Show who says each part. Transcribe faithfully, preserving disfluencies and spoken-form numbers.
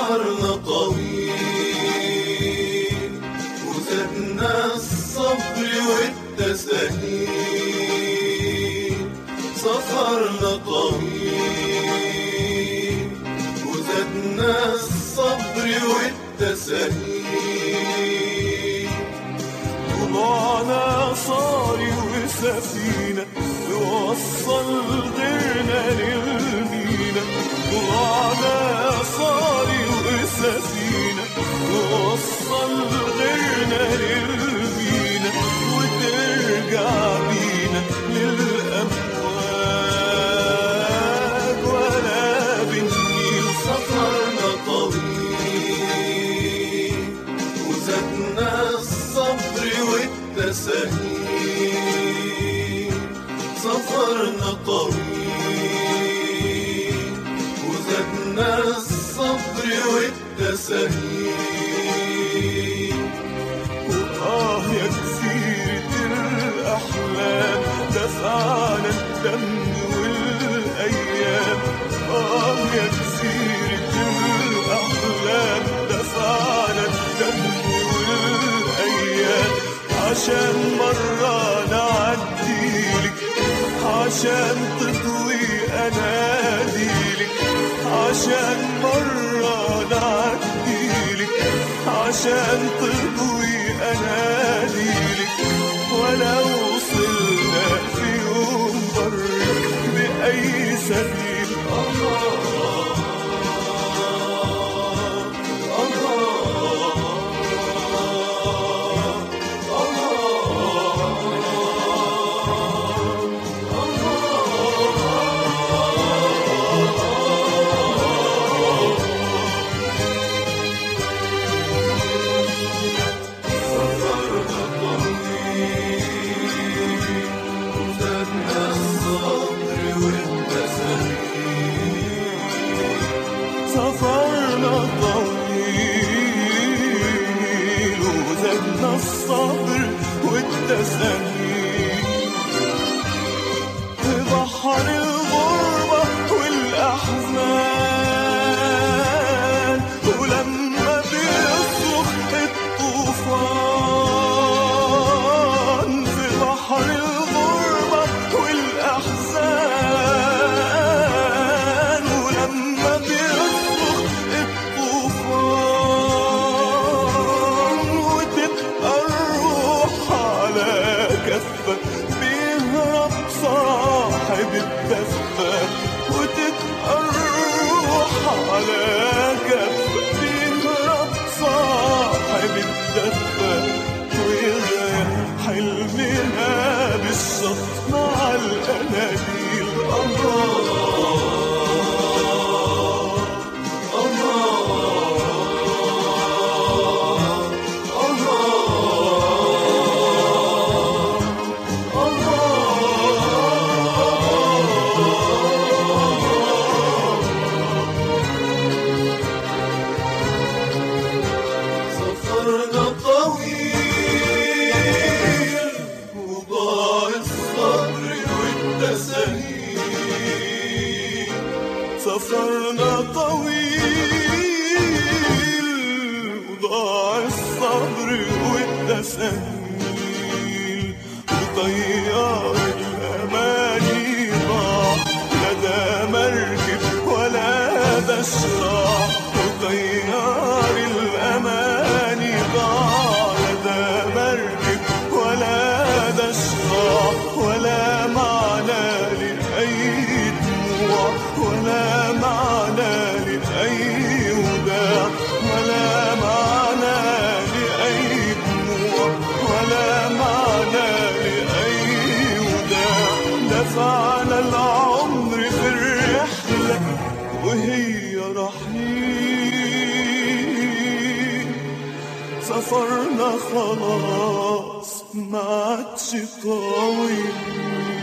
Speaker 1: سفرنا طويل وزادنا الصبر والتساهيل. سفرنا طويل وزادنا الصبر والتساهيل. طلعنا صاري وسفينة نوصل غيرنا للمينا. طلعنا صاري وسفينة نوصل غيرنا للمينا، وترجع بينا للأمواج ولا بالنيل. سفرنا طويل وزادنا الصبر والتساهيل. سفرنا طويل وزادنا الصبر والتساهيل. وآه يا جزيرة الأحلام دفعنا الدم والأيام. آه يا جزيرة الأحلام دفعنا الدم والأيام، عشان مرة نعديلك، عشان تضوي أناديلك، عشان مرة نعديلك، عشان تضوي أناديلك. ولو وصلنا في يوم برك بأي سبيل، سفرنا طويل وزادنا الصبر والتساهيل. في بحر الغربة والأحزان ولما بيصرخ الطوفان. في بحر الغربة والأحزان ولما بيصرخ الطوفان، وتبقى الروح على كفة بيهرب صاحب الدفة. وتبقى الروح على كفة بيهرب صاحب الدفة، ويغير حلمنا بالشط مع الأناديل. الله سفرنا طويل وضاع الصبر والتساهيل. وطيار الأماني ضاع، لا ده مركب ولا ده شراع. وطيار الأماني ضاع، لا ده مركب ولا ده شراع. ولا معنى لأي دموع، ولا معنى لأي وداع. ولا معنى لأي دموع، ولا معنى لأي وداع. دفعنا العمر في الرحلة وهي رحيل. سفرنا خلاص ما عادش طويل.